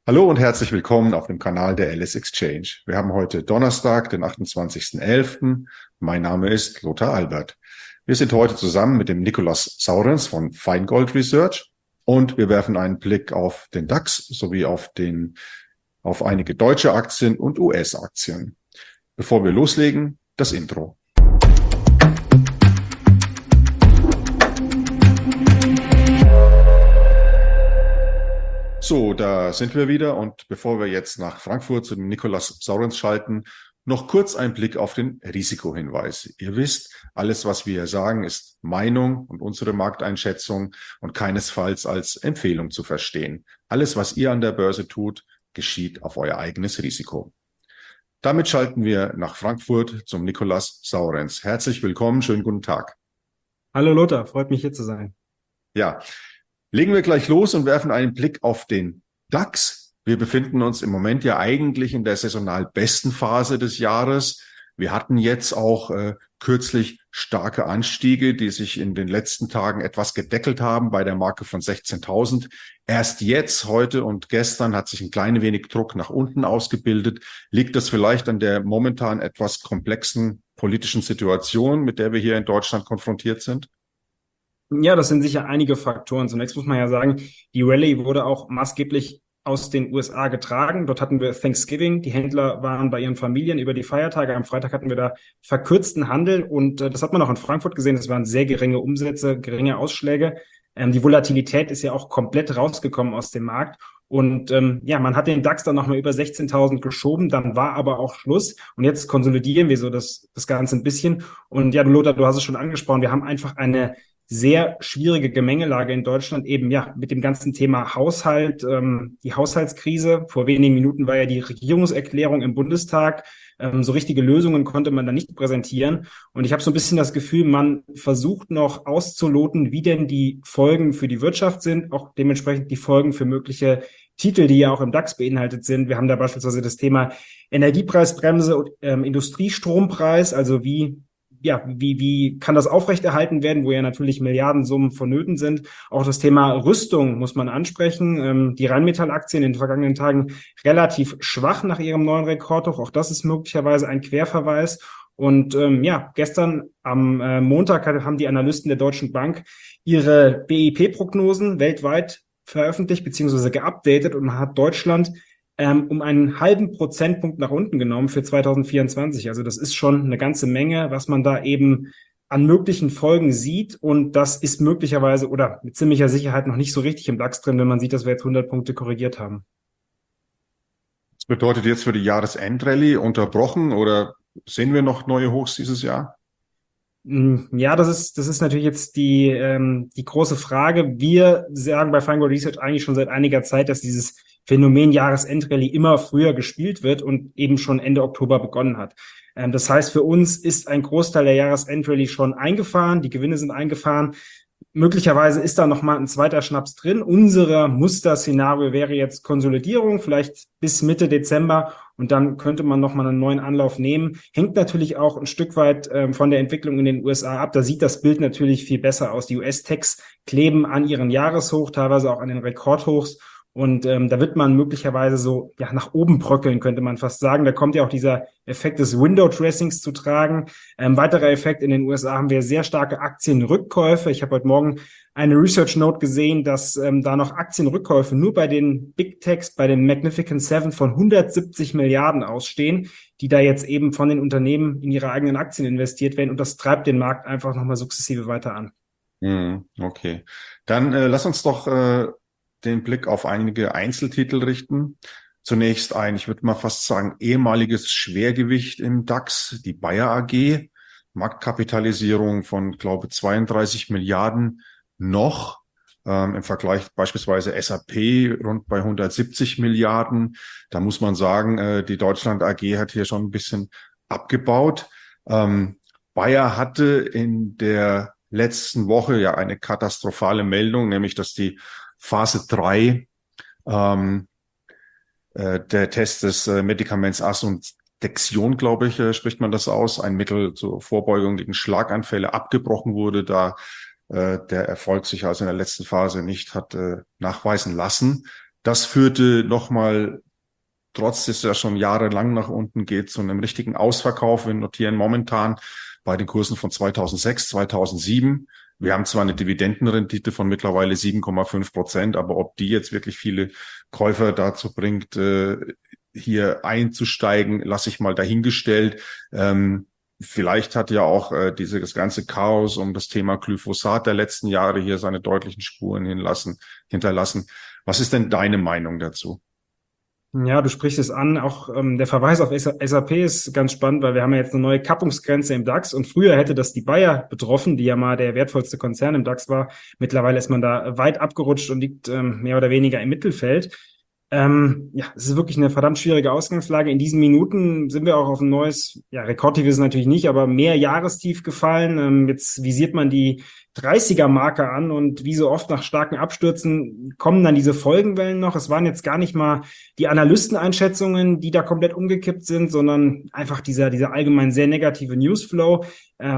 Hallo und herzlich willkommen auf dem Kanal der Alice Exchange. Wir haben heute Donnerstag, den 28.11. Mein Name ist Lothar Albert. Wir sind heute zusammen mit dem Nikolaus Saurens von Feingold Research und wir werfen einen Blick auf den DAX sowie auf einige deutsche Aktien und US-Aktien. Bevor wir loslegen, das Intro. So, da sind wir wieder und bevor wir jetzt nach Frankfurt zu dem Nikolaus Saurens schalten, noch kurz ein Blick auf den Risikohinweis. Ihr wisst, alles, was wir hier sagen, ist Meinung und unsere Markteinschätzung und keinesfalls als Empfehlung zu verstehen. Alles, was ihr an der Börse tut, geschieht auf euer eigenes Risiko. Damit schalten wir nach Frankfurt zum Nikolaus Saurens. Herzlich willkommen, schönen guten Tag. Hallo Lothar, freut mich hier zu sein. Ja. Legen wir gleich los und werfen einen Blick auf den DAX. Wir befinden uns im Moment ja eigentlich in der saisonal besten Phase des Jahres. Wir hatten jetzt auch kürzlich starke Anstiege, die sich in den letzten Tagen etwas gedeckelt haben bei der Marke von 16.000. Erst jetzt, heute und gestern hat sich ein klein wenig Druck nach unten ausgebildet. Liegt das vielleicht an der momentan etwas komplexen politischen Situation, mit der wir hier in Deutschland konfrontiert sind? Ja, das sind sicher einige Faktoren. Zunächst muss man ja sagen, die Rallye wurde auch maßgeblich aus den USA getragen. Dort hatten wir Thanksgiving. Die Händler waren bei ihren Familien über die Feiertage. Am Freitag hatten wir da verkürzten Handel und das hat man auch in Frankfurt gesehen. Das waren sehr geringe Umsätze, geringe Ausschläge. Die Volatilität ist ja auch komplett rausgekommen aus dem Markt. Und man hat den DAX dann nochmal über 16.000 geschoben, dann war aber auch Schluss. Und jetzt konsolidieren wir so das Ganze ein bisschen. Und ja, Lothar, du hast es schon angesprochen, wir haben einfach eine sehr schwierige Gemengelage in Deutschland, eben ja mit dem ganzen Thema Haushalt, die Haushaltskrise. Vor wenigen Minuten war ja die Regierungserklärung im Bundestag. So richtige Lösungen konnte man da nicht präsentieren. Und ich habe so ein bisschen das Gefühl, man versucht noch auszuloten, wie denn die Folgen für die Wirtschaft sind, auch dementsprechend die Folgen für mögliche Titel, die ja auch im DAX beinhaltet sind. Wir haben da beispielsweise das Thema Energiepreisbremse und Industriestrompreis, also wie kann das aufrechterhalten werden, wo ja natürlich Milliardensummen vonnöten sind. Auch das Thema Rüstung muss man ansprechen. Die Rheinmetall-Aktien in den vergangenen Tagen relativ schwach nach ihrem neuen Rekordhoch. Auch das ist möglicherweise ein Querverweis. Und gestern am Montag haben die Analysten der Deutschen Bank ihre BIP-Prognosen weltweit veröffentlicht bzw. geupdatet und hat Deutschland um einen halben Prozentpunkt nach unten genommen für 2024. Also das ist schon eine ganze Menge, was man da eben an möglichen Folgen sieht. Und das ist möglicherweise oder mit ziemlicher Sicherheit noch nicht so richtig im DAX drin, wenn man sieht, dass wir jetzt 100 Punkte korrigiert haben. Das bedeutet jetzt für die Jahresendrallye unterbrochen oder sehen wir noch neue Hochs dieses Jahr? Ja, das ist natürlich jetzt die große Frage. Wir sagen bei Feingold Research eigentlich schon seit einiger Zeit, dass dieses Phänomen Jahresendrallye immer früher gespielt wird und eben schon Ende Oktober begonnen hat. Das heißt, für uns ist ein Großteil der Jahresendrallye schon eingefahren, die Gewinne sind eingefahren. Möglicherweise ist da nochmal ein zweiter Schnaps drin. Unser Musterszenario wäre jetzt Konsolidierung, vielleicht bis Mitte Dezember und dann könnte man nochmal einen neuen Anlauf nehmen. Hängt natürlich auch ein Stück weit von der Entwicklung in den USA ab. Da sieht das Bild natürlich viel besser aus. Die US-Techs kleben an ihren Jahreshoch, teilweise auch an den Rekordhochs. Und da wird man möglicherweise so nach oben bröckeln, könnte man fast sagen. Da kommt ja auch dieser Effekt des Window-Dressings zu tragen. Weiterer Effekt: in den USA haben wir sehr starke Aktienrückkäufe. Ich habe heute Morgen eine Research Note gesehen, dass da noch Aktienrückkäufe nur bei den Big Techs, bei den Magnificent Seven von 170 Milliarden ausstehen, die da jetzt eben von den Unternehmen in ihre eigenen Aktien investiert werden. Und das treibt den Markt einfach nochmal sukzessive weiter an. Okay, dann lass uns doch den Blick auf einige Einzeltitel richten. Zunächst ich würde mal fast sagen, ehemaliges Schwergewicht im DAX, die Bayer AG, Marktkapitalisierung von, glaube 32 Milliarden noch, im Vergleich beispielsweise SAP rund bei 170 Milliarden. Da muss man sagen, die Deutschland AG hat hier schon ein bisschen abgebaut. Bayer hatte in der letzten Woche ja eine katastrophale Meldung, nämlich dass die Phase 3 der Test des Medikaments Asundexion, glaube ich, spricht man das aus, ein Mittel zur Vorbeugung gegen Schlaganfälle, abgebrochen wurde, da der Erfolg sich also in der letzten Phase nicht hat nachweisen lassen. Das führte nochmal, trotz dass es ja schon jahrelang nach unten geht, zu einem richtigen Ausverkauf. Wir notieren momentan bei den Kursen von 2006, 2007. Wir haben zwar eine Dividendenrendite von mittlerweile 7,5%, aber ob die jetzt wirklich viele Käufer dazu bringt, hier einzusteigen, lasse ich mal dahingestellt. Vielleicht hat ja auch das ganze Chaos um das Thema Glyphosat der letzten Jahre hier seine deutlichen Spuren hinterlassen. Was ist denn deine Meinung dazu? Ja, du sprichst es an. Auch der Verweis auf SAP ist ganz spannend, weil wir haben ja jetzt eine neue Kappungsgrenze im DAX und früher hätte das die Bayer betroffen, die ja mal der wertvollste Konzern im DAX war. Mittlerweile ist man da weit abgerutscht und liegt mehr oder weniger im Mittelfeld. Ja, es ist wirklich eine verdammt schwierige Ausgangslage. In diesen Minuten sind wir auch auf ein neues, ja, Rekordtief ist es natürlich nicht, aber mehr Jahrestief gefallen. Jetzt visiert man die 30er-Marke an und wie so oft nach starken Abstürzen kommen dann diese Folgenwellen noch. Es waren jetzt gar nicht mal die Analysteneinschätzungen, die da komplett umgekippt sind, sondern einfach dieser allgemein sehr negative Newsflow.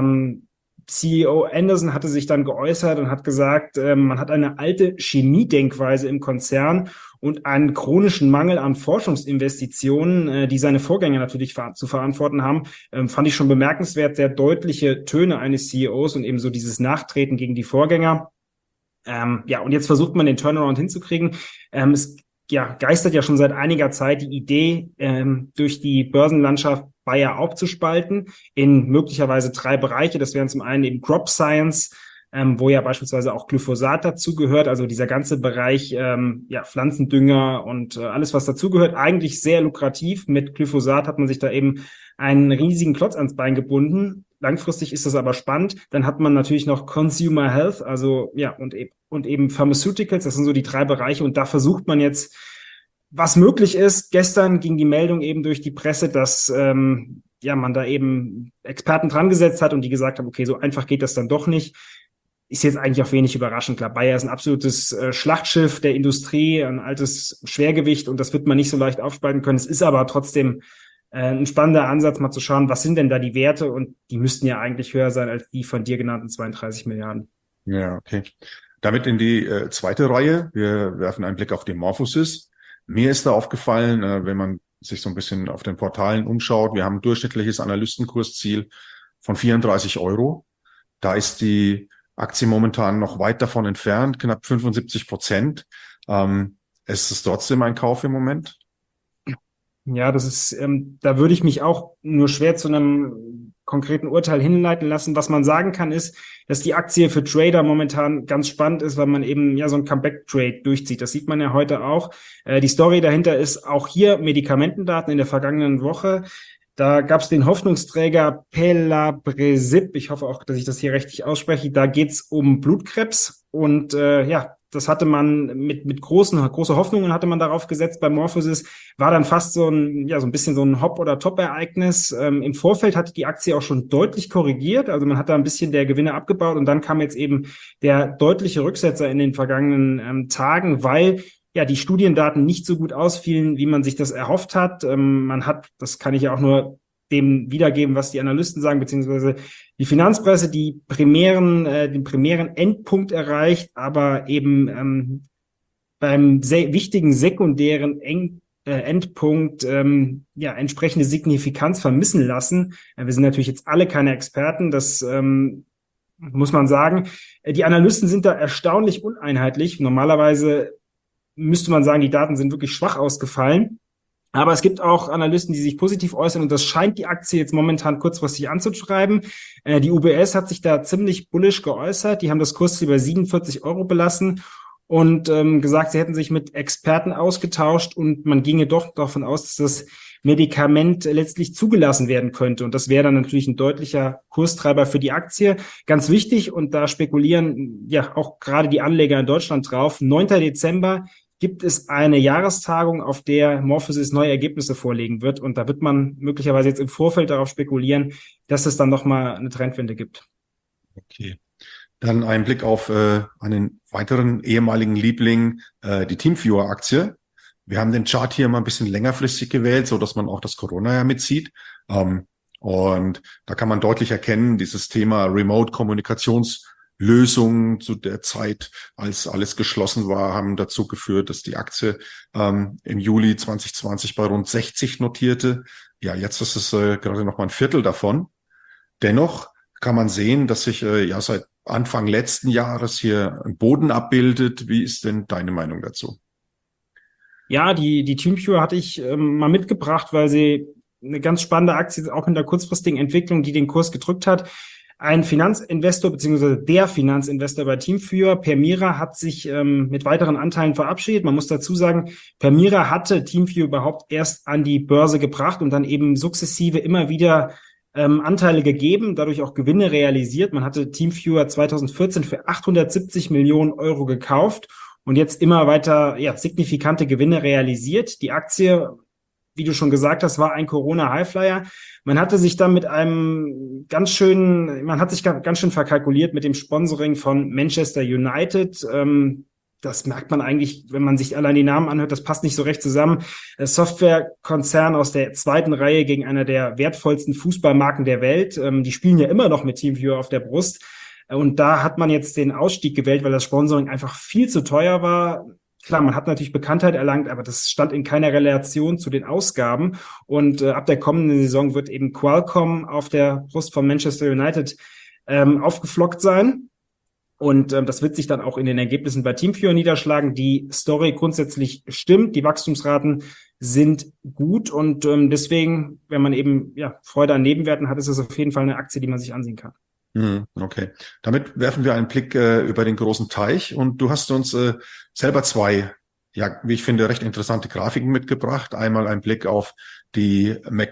CEO Anderson hatte sich dann geäußert und hat gesagt, man hat eine alte Chemiedenkweise im Konzern und einen chronischen Mangel an Forschungsinvestitionen, die seine Vorgänger natürlich zu verantworten haben, fand ich schon bemerkenswert, sehr deutliche Töne eines CEOs und eben so dieses Nachtreten gegen die Vorgänger. Ja, und jetzt versucht man den Turnaround hinzukriegen. Es geistert ja schon seit einiger Zeit die Idee, durch die Börsenlandschaft Bayer aufzuspalten in möglicherweise 3 Bereiche. Das wären zum einen eben Crop Science, wo ja beispielsweise auch Glyphosat dazugehört, also dieser ganze Bereich Pflanzendünger und alles, was dazugehört, eigentlich sehr lukrativ. Mit Glyphosat hat man sich da eben einen riesigen Klotz ans Bein gebunden. Langfristig ist das aber spannend. Dann hat man natürlich noch Consumer Health, also ja, und eben Pharmaceuticals, das sind so die 3 Bereiche und da versucht man jetzt, was möglich ist. Gestern ging die Meldung eben durch die Presse, dass man da eben Experten dran gesetzt hat und die gesagt haben, okay, so einfach geht das dann doch nicht. Ist jetzt eigentlich auch wenig überraschend. Klar, Bayer ist ein absolutes Schlachtschiff der Industrie, ein altes Schwergewicht und das wird man nicht so leicht aufspalten können. Es ist aber trotzdem ein spannender Ansatz, mal zu schauen, was sind denn da die Werte und die müssten ja eigentlich höher sein als die von dir genannten 32 Milliarden. Ja, okay. Damit in die zweite Reihe. Wir werfen einen Blick auf die Morphosis. Mir ist da aufgefallen, wenn man sich so ein bisschen auf den Portalen umschaut, wir haben ein durchschnittliches Analystenkursziel von 34 Euro. Da ist die Aktie momentan noch weit davon entfernt, knapp 75%. Es ist trotzdem ein Kauf im Moment. Ja, das ist, da würde ich mich auch nur schwer zu einem konkreten Urteil hinleiten lassen. Was man sagen kann, ist, dass die Aktie für Trader momentan ganz spannend ist, weil man eben ja so ein Comeback-Trade durchzieht. Das sieht man ja heute auch. Die Story dahinter ist auch hier Medikamentendaten in der vergangenen Woche. Da gab es den Hoffnungsträger Pelabresib. Ich hoffe auch, dass ich das hier richtig ausspreche. Da geht's um Blutkrebs und das hatte man mit große Hoffnungen hatte man darauf gesetzt bei Morphosis, war dann fast so ein bisschen so ein Hop- oder Top-Ereignis. Im Vorfeld hatte die Aktie auch schon deutlich korrigiert, also man hat da ein bisschen der Gewinne abgebaut und dann kam jetzt eben der deutliche Rücksetzer in den vergangenen Tagen, weil ja die Studiendaten nicht so gut ausfielen, wie man sich das erhofft hat. Man hat, das kann ich ja auch nur dem wiedergeben, was die Analysten sagen, beziehungsweise die Finanzpresse, den primären Endpunkt erreicht, aber eben beim sehr wichtigen sekundären Endpunkt entsprechende Signifikanz vermissen lassen. Wir sind natürlich jetzt alle keine Experten, das muss man sagen. Die Analysten sind da erstaunlich uneinheitlich. Normalerweise müsste man sagen, die Daten sind wirklich schwach ausgefallen. Aber es gibt auch Analysten, die sich positiv äußern und das scheint die Aktie jetzt momentan kurzfristig anzutreiben. Die UBS hat sich da ziemlich bullish geäußert. Die haben das Kursziel bei 47 Euro belassen und gesagt, sie hätten sich mit Experten ausgetauscht und man ginge doch davon aus, dass das Medikament letztlich zugelassen werden könnte. Und das wäre dann natürlich ein deutlicher Kurstreiber für die Aktie. Ganz wichtig, und da spekulieren ja auch gerade die Anleger in Deutschland drauf, 9. Dezember gibt es eine Jahrestagung, auf der Morphosis neue Ergebnisse vorlegen wird. Und da wird man möglicherweise jetzt im Vorfeld darauf spekulieren, dass es dann nochmal eine Trendwende gibt. Okay. Dann ein Blick auf einen weiteren ehemaligen Liebling, die Teamviewer-Aktie. Wir haben den Chart hier mal ein bisschen längerfristig gewählt, so dass man auch das Corona ja mitzieht. Und da kann man deutlich erkennen, dieses Thema Remote-Kommunikations Lösungen zu der Zeit, als alles geschlossen war, haben dazu geführt, dass die Aktie im Juli 2020 bei rund 60 notierte. Ja, jetzt ist es gerade noch mal ein Viertel davon. Dennoch kann man sehen, dass sich ja seit Anfang letzten Jahres hier ein Boden abbildet. Wie ist denn deine Meinung dazu? Ja, die TeamViewer hatte ich mal mitgebracht, weil sie eine ganz spannende Aktie ist, auch in der kurzfristigen Entwicklung, die den Kurs gedrückt hat. Ein Finanzinvestor beziehungsweise der Finanzinvestor bei TeamViewer, Permira, hat sich mit weiteren Anteilen verabschiedet. Man muss dazu sagen, Permira hatte TeamViewer überhaupt erst an die Börse gebracht und dann eben sukzessive immer wieder Anteile gegeben, dadurch auch Gewinne realisiert. Man hatte TeamViewer 2014 für 870 Millionen Euro gekauft und jetzt immer weiter signifikante Gewinne realisiert. Die Aktie, wie du schon gesagt hast, war ein Corona-Highflyer. Man hatte sich dann ganz schön verkalkuliert mit dem Sponsoring von Manchester United. Das merkt man eigentlich, wenn man sich allein die Namen anhört, das passt nicht so recht zusammen. Softwarekonzern aus der zweiten Reihe gegen einer der wertvollsten Fußballmarken der Welt. Die spielen ja immer noch mit TeamViewer auf der Brust. Und da hat man jetzt den Ausstieg gewählt, weil das Sponsoring einfach viel zu teuer war. Klar, man hat natürlich Bekanntheit erlangt, aber das stand in keiner Relation zu den Ausgaben. Und ab der kommenden Saison wird eben Qualcomm auf der Brust von Manchester United aufgeflockt sein. Und das wird sich dann auch in den Ergebnissen bei TeamViewer niederschlagen. Die Story grundsätzlich stimmt, die Wachstumsraten sind gut und deswegen, wenn man eben Freude an Nebenwerten hat, ist es auf jeden Fall eine Aktie, die man sich ansehen kann. Okay, damit werfen wir einen Blick über den großen Teich und du hast uns selber zwei, wie ich finde, recht interessante Grafiken mitgebracht. Einmal ein Blick auf die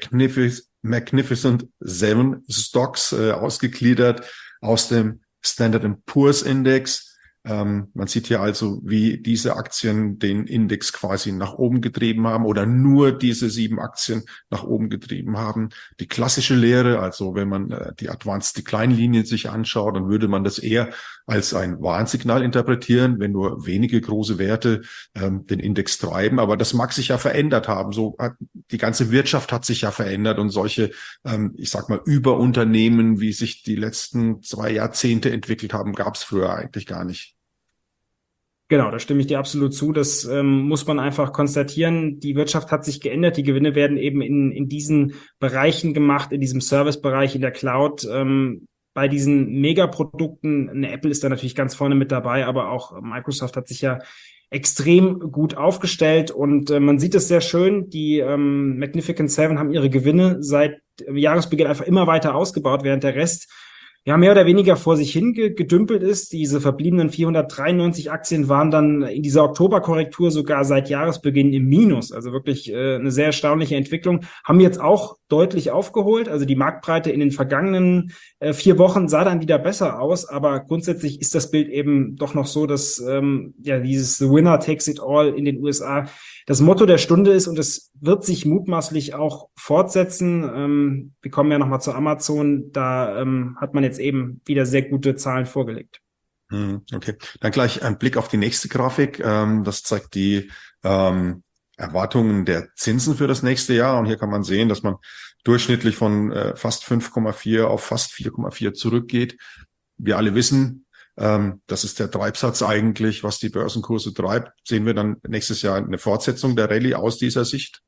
Magnificent Seven Stocks, ausgegliedert aus dem Standard & Poor's Index. Man sieht hier also, wie diese Aktien den Index quasi nach oben getrieben haben oder nur diese 7 Aktien nach oben getrieben haben. Die klassische Lehre, also wenn man die Advanced Decline Linie sich anschaut, dann würde man das eher als ein Warnsignal interpretieren, wenn nur wenige große Werte den Index treiben. Aber das mag sich ja verändert haben. Die ganze Wirtschaft hat sich ja verändert und solche, ich sag mal, Überunternehmen, wie sich die letzten 2 Jahrzehnte entwickelt haben, gab es früher eigentlich gar nicht. Genau, da stimme ich dir absolut zu. Das muss man einfach konstatieren. Die Wirtschaft hat sich geändert. Die Gewinne werden eben in diesen Bereichen gemacht, in diesem Servicebereich, in der Cloud. Bei diesen Megaprodukten, eine Apple ist da natürlich ganz vorne mit dabei, aber auch Microsoft hat sich ja extrem gut aufgestellt und man sieht es sehr schön. Die Magnificent Seven haben ihre Gewinne seit Jahresbeginn einfach immer weiter ausgebaut, während der Rest mehr oder weniger vor sich hin gedümpelt ist. Diese verbliebenen 493 Aktien waren dann in dieser Oktoberkorrektur sogar seit Jahresbeginn im Minus. Also wirklich eine sehr erstaunliche Entwicklung. Haben jetzt auch deutlich aufgeholt. Also die Marktbreite in den vergangenen 4 Wochen sah dann wieder besser aus. Aber grundsätzlich ist das Bild eben doch noch so, dass dieses The Winner takes it all in den USA das Motto der Stunde ist und es wird sich mutmaßlich auch fortsetzen. Wir kommen ja nochmal zu Amazon. Da hat man jetzt eben wieder sehr gute Zahlen vorgelegt. Okay, dann gleich ein Blick auf die nächste Grafik. Das zeigt die Erwartungen der Zinsen für das nächste Jahr. Und hier kann man sehen, dass man durchschnittlich von fast 5,4 auf fast 4,4 zurückgeht. Wir alle wissen, das ist der Treibsatz eigentlich, was die Börsenkurse treibt. Sehen wir dann nächstes Jahr eine Fortsetzung der Rallye aus dieser Sicht?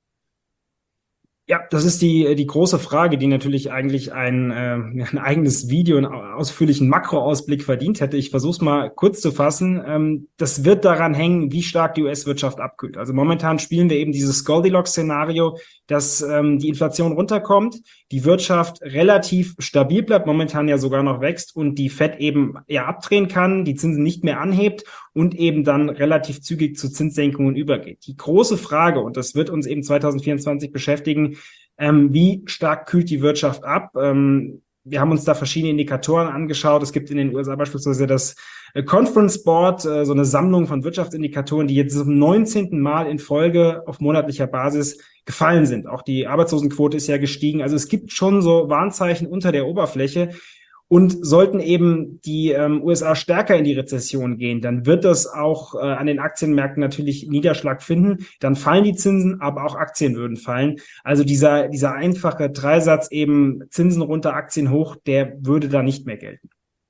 Ja, das ist die große Frage, die natürlich eigentlich ein eigenes Video, einen ausführlichen Makroausblick verdient hätte. Ich versuche es mal kurz zu fassen. Das wird daran hängen, wie stark die US-Wirtschaft abkühlt. Also momentan spielen wir eben dieses Goldilocks-Szenario, dass die Inflation runterkommt, die Wirtschaft relativ stabil bleibt, momentan ja sogar noch wächst und die Fed eben abdrehen kann, die Zinsen nicht mehr anhebt und eben dann relativ zügig zu Zinssenkungen übergeht. Die große Frage, und das wird uns eben 2024 beschäftigen, wie stark kühlt die Wirtschaft ab? Wir haben uns da verschiedene Indikatoren angeschaut. Es gibt in den USA beispielsweise das Conference Board, so eine Sammlung von Wirtschaftsindikatoren, die jetzt zum 19. Mal in Folge auf monatlicher Basis gefallen sind. Auch die Arbeitslosenquote ist ja gestiegen. Also es gibt schon so Warnzeichen unter der Oberfläche. Und sollten eben die USA stärker in die Rezession gehen, dann wird das auch an den Aktienmärkten natürlich Niederschlag finden. Dann fallen die Zinsen, aber auch Aktien würden fallen. Also dieser einfache Dreisatz eben Zinsen runter, Aktien hoch, der würde da nicht mehr gelten.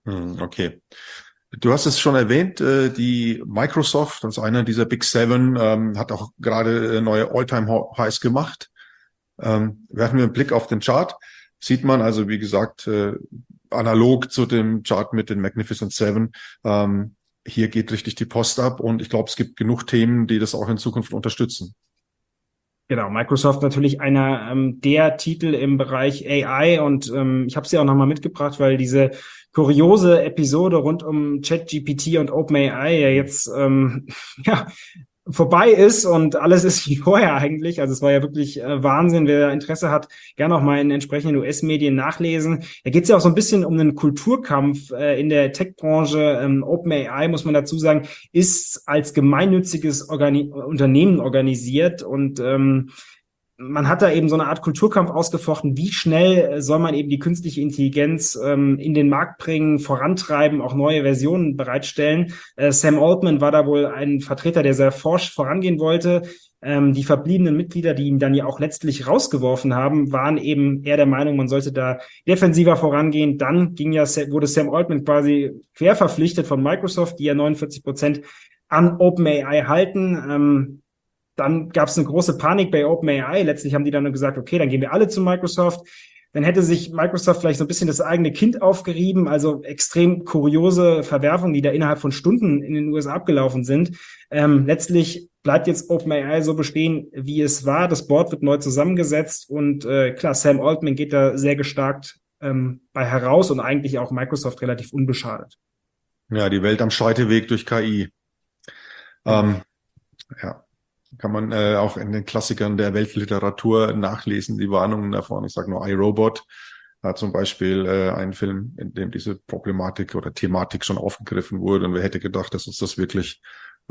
Okay. Du hast es schon erwähnt, die Microsoft, das ist einer dieser Big Seven, hat auch gerade neue All-Time-Highs gemacht. Werfen wir einen Blick auf den Chart. Sieht man also, wie gesagt, analog zu dem Chart mit den Magnificent Seven, hier geht richtig die Post ab und ich glaube, es gibt genug Themen, die das auch in Zukunft unterstützen. Genau, Microsoft natürlich einer der Titel im Bereich AI und ich habe sie auch nochmal mitgebracht, weil diese kuriose Episode rund um ChatGPT und OpenAI ja jetzt ja vorbei ist und alles ist wie vorher eigentlich. Also es war ja wirklich Wahnsinn. Wer Interesse hat, gerne auch mal in entsprechenden US-Medien nachlesen. Da geht es ja auch so ein bisschen um einen Kulturkampf in der Tech-Branche. OpenAI, muss man dazu sagen, ist als gemeinnütziges Unternehmen organisiert und man hat da eben so eine Art Kulturkampf ausgefochten. Wie schnell soll man eben die künstliche Intelligenz in den Markt bringen, vorantreiben, auch neue Versionen bereitstellen? Sam Altman war da wohl ein Vertreter, der sehr forsch vorangehen wollte. Die verbliebenen Mitglieder, die ihn dann ja auch letztlich rausgeworfen haben, waren eben eher der Meinung, man sollte da defensiver vorangehen. Dann wurde Sam Altman quasi quer verpflichtet von Microsoft, die ja 49% an OpenAI halten. Dann gab es eine große Panik bei OpenAI. Letztlich haben die dann gesagt, okay, dann gehen wir alle zu Microsoft. Dann hätte sich Microsoft vielleicht so ein bisschen das eigene Kind aufgerieben. Also extrem kuriose Verwerfungen, die da innerhalb von Stunden in den USA abgelaufen sind. Letztlich bleibt jetzt OpenAI so bestehen, wie es war. Das Board wird neu zusammengesetzt und klar, Sam Altman geht da sehr gestärkt bei heraus und eigentlich auch Microsoft relativ unbeschadet. Ja, die Welt am Scheideweg durch KI. Ja. Kann man auch in den Klassikern der Weltliteratur nachlesen, die Warnungen davon. Ich sage nur iRobot, hat zum Beispiel einen Film, in dem diese Problematik oder Thematik schon aufgegriffen wurde. Und wer hätte gedacht, dass uns das wirklich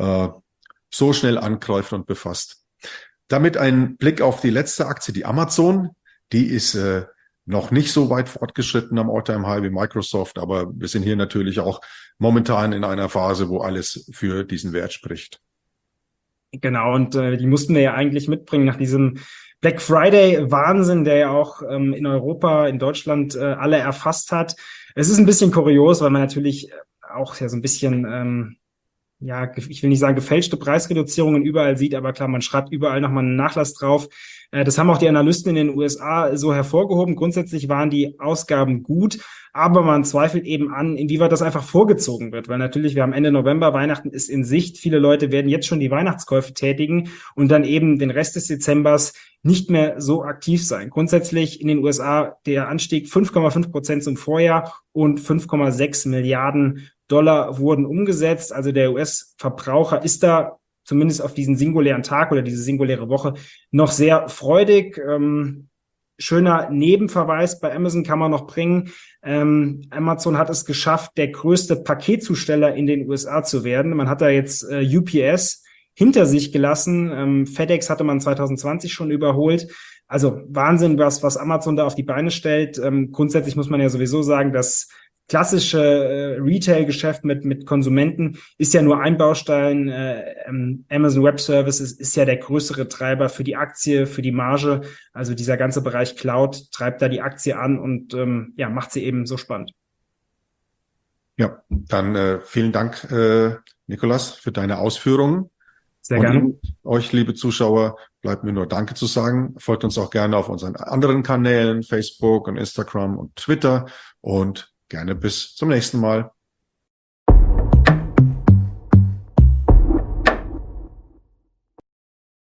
so schnell angreift und befasst. Damit ein Blick auf die letzte Aktie, die Amazon. Die ist noch nicht so weit fortgeschritten am All-Time-High wie Microsoft, aber wir sind hier natürlich auch momentan in einer Phase, wo alles für diesen Wert spricht. Genau, und die mussten wir ja eigentlich mitbringen nach diesem Black Friday-Wahnsinn, der ja auch in Europa, in Deutschland alle erfasst hat. Es ist ein bisschen kurios, weil man natürlich auch ja so ein bisschen, ja, ich will nicht sagen gefälschte Preisreduzierungen überall sieht, aber klar, man schreibt überall nochmal einen Nachlass drauf. Das haben auch die Analysten in den USA so hervorgehoben. Grundsätzlich waren die Ausgaben gut, aber man zweifelt eben an, inwieweit das einfach vorgezogen wird, weil natürlich, wir haben Ende November, Weihnachten ist in Sicht. Viele Leute werden jetzt schon die Weihnachtskäufe tätigen und dann eben den Rest des Dezembers nicht mehr so aktiv sein. Grundsätzlich in den USA der Anstieg 5,5% zum Vorjahr und 5,6 Milliarden Dollar wurden umgesetzt. Also der US-Verbraucher ist da zumindest auf diesen singulären Tag oder diese singuläre Woche noch sehr freudig. Schöner Nebenverweis bei Amazon kann man noch bringen. Amazon hat es geschafft, der größte Paketzusteller in den USA zu werden. Man hat da jetzt UPS hinter sich gelassen. FedEx hatte man 2020 schon überholt. Also Wahnsinn, was Amazon da auf die Beine stellt. Grundsätzlich muss man ja sowieso sagen, dass klassische Retail-Geschäft mit Konsumenten ist ja nur ein Baustein. Amazon Web Services ist ja der größere Treiber für die Aktie, für die Marge. Also dieser ganze Bereich Cloud treibt da die Aktie an und ja, macht sie eben so spannend. Ja, dann vielen Dank, Nicolas, für deine Ausführungen. Sehr gerne. Und euch, liebe Zuschauer, bleibt mir nur Danke zu sagen. Folgt uns auch gerne auf unseren anderen Kanälen, Facebook und Instagram und Twitter und gerne bis zum nächsten Mal.